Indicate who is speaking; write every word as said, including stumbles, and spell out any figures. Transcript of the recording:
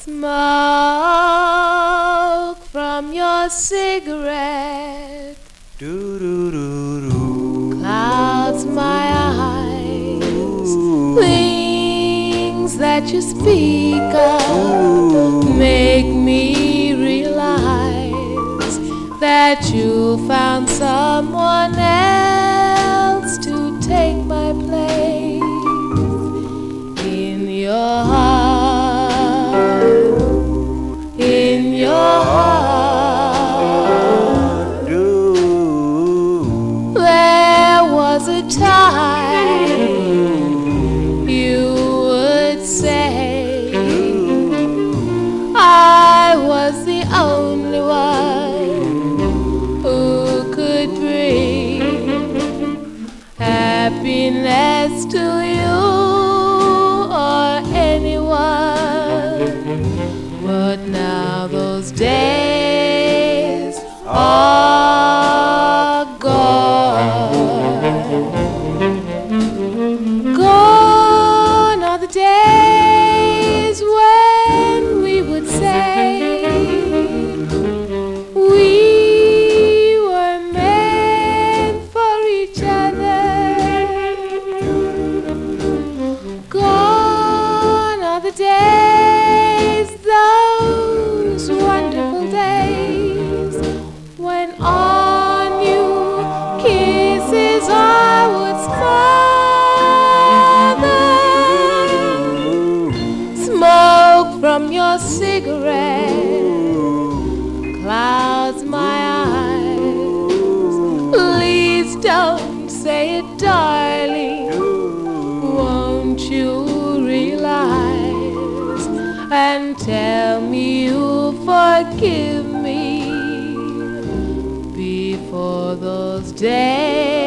Speaker 1: Smoke from your cigarette
Speaker 2: do, do, do, do.
Speaker 1: clouds my eyes. Things that you speak of make me realize that you found someone else to take my place in your heart, in your heart. There was a time you would say I was the only one who could bring happiness to you or anyone. But now those days are gone. Gone are the days when we would say we were meant for each other. Gone are the days, those wonderful days, when on you kisses I would smother. Smoke from your cigarette clouds my eyes. Please don't say it, darling. Won't you realize and tell me you'll forgive me before those days